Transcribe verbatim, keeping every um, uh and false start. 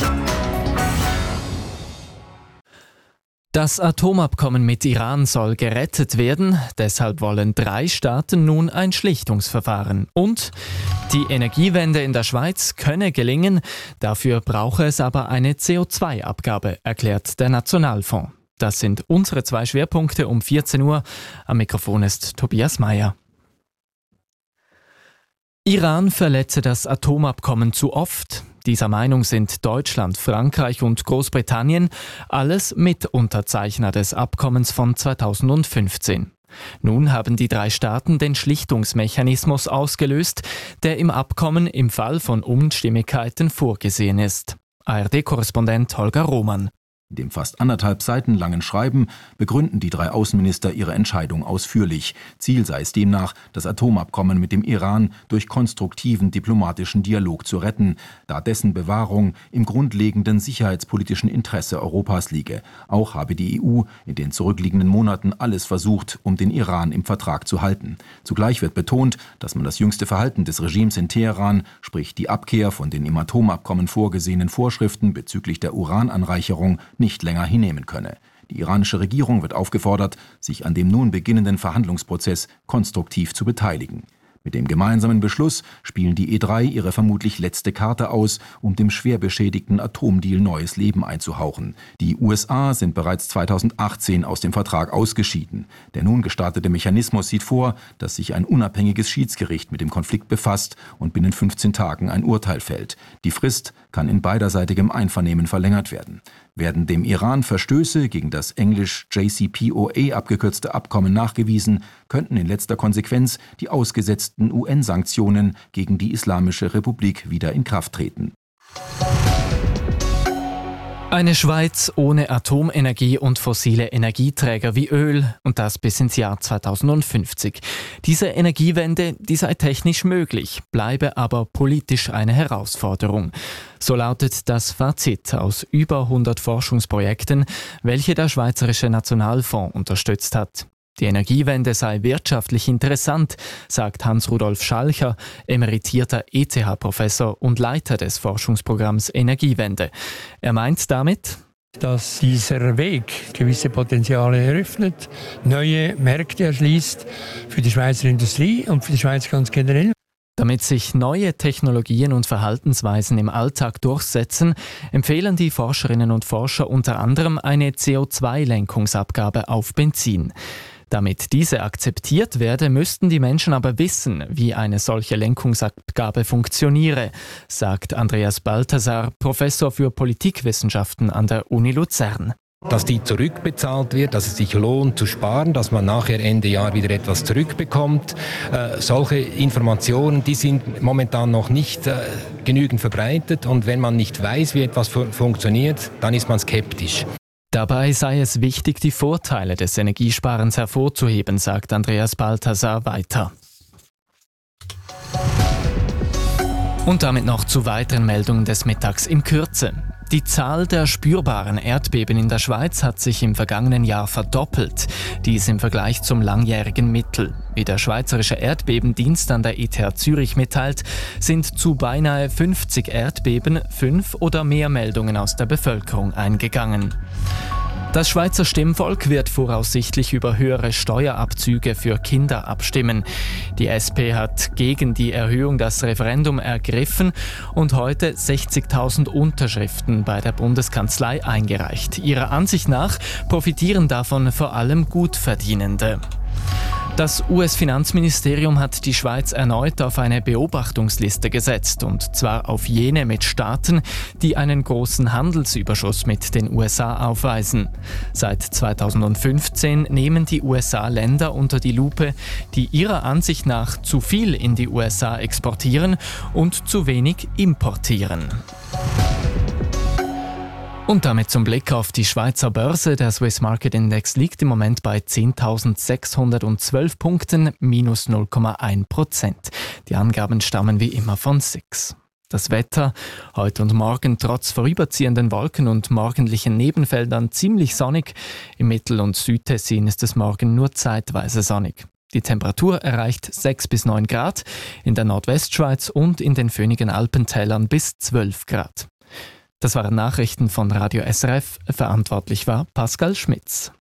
Das Atomabkommen mit Iran soll gerettet werden, deshalb wollen drei Staaten nun ein Schlichtungsverfahren. Und die Energiewende in der Schweiz könne gelingen, dafür brauche es aber eine C O zwei Abgabe, erklärt der Nationalfonds. Das sind unsere zwei Schwerpunkte um vierzehn Uhr. Am Mikrofon ist Tobias Meyer. Iran verletze das Atomabkommen zu oft. Dieser Meinung sind Deutschland, Frankreich und Großbritannien, alles Mitunterzeichner des Abkommens von zweitausendfünfzehn. Nun haben die drei Staaten den Schlichtungsmechanismus ausgelöst, der im Abkommen im Fall von Unstimmigkeiten vorgesehen ist. A R D-Korrespondent Holger Roman. In dem fast anderthalb Seiten langen Schreiben begründen die drei Außenminister ihre Entscheidung ausführlich. Ziel sei es demnach, das Atomabkommen mit dem Iran durch konstruktiven diplomatischen Dialog zu retten, da dessen Bewahrung im grundlegenden sicherheitspolitischen Interesse Europas liege. Auch habe die E U in den zurückliegenden Monaten alles versucht, um den Iran im Vertrag zu halten. Zugleich wird betont, dass man das jüngste Verhalten des Regimes in Teheran, sprich die Abkehr von den im Atomabkommen vorgesehenen Vorschriften bezüglich der Urananreicherung, nicht länger hinnehmen könne. Die iranische Regierung wird aufgefordert, sich an dem nun beginnenden Verhandlungsprozess konstruktiv zu beteiligen. Mit dem gemeinsamen Beschluss spielen die E drei ihre vermutlich letzte Karte aus, um dem schwer beschädigten Atomdeal neues Leben einzuhauchen. Die U S A sind bereits zweitausendachtzehn aus dem Vertrag ausgeschieden. Der nun gestartete Mechanismus sieht vor, dass sich ein unabhängiges Schiedsgericht mit dem Konflikt befasst und binnen fünfzehn Tagen ein Urteil fällt. Die Frist kann in beiderseitigem Einvernehmen verlängert werden. Werden dem Iran Verstöße gegen das englisch J C P O A abgekürzte Abkommen nachgewiesen, könnten in letzter Konsequenz die ausgesetzten U N-Sanktionen gegen die Islamische Republik wieder in Kraft treten. Eine Schweiz ohne Atomenergie und fossile Energieträger wie Öl, und das bis ins Jahr zweitausendfünfzig. Diese Energiewende, die sei technisch möglich, bleibe aber politisch eine Herausforderung. So lautet das Fazit aus über hundert Forschungsprojekten, welche der Schweizerische Nationalfonds unterstützt hat. Die Energiewende sei wirtschaftlich interessant, sagt Hans-Rudolf Schalcher, emeritierter E T H-Professor und Leiter des Forschungsprogramms Energiewende. Er meint damit, dass dieser Weg gewisse Potenziale eröffnet, neue Märkte erschließt für die Schweizer Industrie und für die Schweiz ganz generell. Damit sich neue Technologien und Verhaltensweisen im Alltag durchsetzen, empfehlen die Forscherinnen und Forscher unter anderem eine C O zwei Lenkungsabgabe auf Benzin. Damit diese akzeptiert werde, müssten die Menschen aber wissen, wie eine solche Lenkungsabgabe funktioniere, sagt Andreas Balthasar, Professor für Politikwissenschaften an der Uni Luzern. Dass die zurückbezahlt wird, dass es sich lohnt zu sparen, dass man nachher Ende Jahr wieder etwas zurückbekommt. Äh, solche Informationen, die sind momentan noch nicht äh, genügend verbreitet, und wenn man nicht weiß, wie etwas fu- funktioniert, dann ist man skeptisch. Dabei sei es wichtig, die Vorteile des Energiesparens hervorzuheben, sagt Andreas Balthasar weiter. Und damit noch zu weiteren Meldungen des Mittags in Kürze. Die Zahl der spürbaren Erdbeben in der Schweiz hat sich im vergangenen Jahr verdoppelt. Dies im Vergleich zum langjährigen Mittel. Wie der Schweizerische Erdbebendienst an der E T H Zürich mitteilt, sind zu beinahe fünfzig Erdbeben fünf oder mehr Meldungen aus der Bevölkerung eingegangen. Das Schweizer Stimmvolk wird voraussichtlich über höhere Steuerabzüge für Kinder abstimmen. Die S P hat gegen die Erhöhung das Referendum ergriffen und heute sechzigtausend Unterschriften bei der Bundeskanzlei eingereicht. Ihrer Ansicht nach profitieren davon vor allem Gutverdienende. Das U S-Finanzministerium hat die Schweiz erneut auf eine Beobachtungsliste gesetzt, und zwar auf jene mit Staaten, die einen großen Handelsüberschuss mit den U S A aufweisen. Seit zweitausendfünfzehn nehmen die U S A Länder unter die Lupe, die ihrer Ansicht nach zu viel in die U S A exportieren und zu wenig importieren. Und damit zum Blick auf die Schweizer Börse. Der Swiss Market Index liegt im Moment bei zehntausendsechshundertzwölf Punkten, minus null Komma eins Prozent. Die Angaben stammen wie immer von S I X. Das Wetter heute und morgen trotz vorüberziehenden Wolken und morgendlichen Nebenfeldern ziemlich sonnig. Im Mittel- und Südtessin ist es morgen nur zeitweise sonnig. Die Temperatur erreicht sechs bis neun Grad, in der Nordwestschweiz und in den föhnigen Alpentälern bis zwölf Grad. Das waren Nachrichten von Radio S R F. Verantwortlich war Pascal Schmitz.